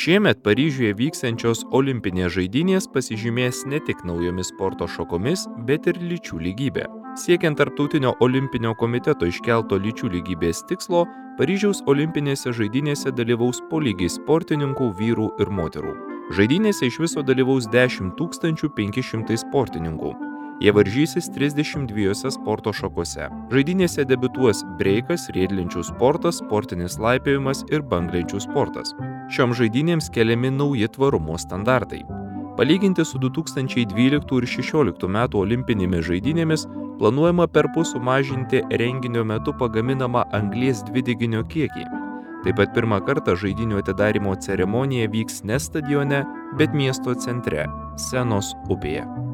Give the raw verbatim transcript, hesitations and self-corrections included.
Šiemet Paryžiuje vyksiančios olimpinės žaidynės pasižymės ne tik naujomis sporto šakomis, bet ir lyčių lygybė. Siekiant Tarptautinio olimpinio komiteto iškelto lyčių lygybės tikslo, Paryžiaus olimpinėse žaidynėse dalyvaus po lygiai sportininkų, vyrų ir moterų. Žaidynėse iš viso dalyvaus dešimt tūkstančių penki šimtai sportininkų. Jie varžysis trisdešimt dviejose sporto šakose. Žaidynėse debiutuos breikas, riedlenčių sportas, sportinis laipiojimas ir banglenčių sportas. Šioms žaidynėms keliami nauji tvarumo standartai. Palyginti su du tūkstančiai dvyliktų ir šešioliktų metų olimpinėmis žaidynėmis planuojama perpus sumažinti renginio metu pagaminamą anglies dvideginio kiekį. Taip pat pirmą kartą žaidynių atidarymo ceremonija vyks ne stadione, bet miesto centre, Senos upėje.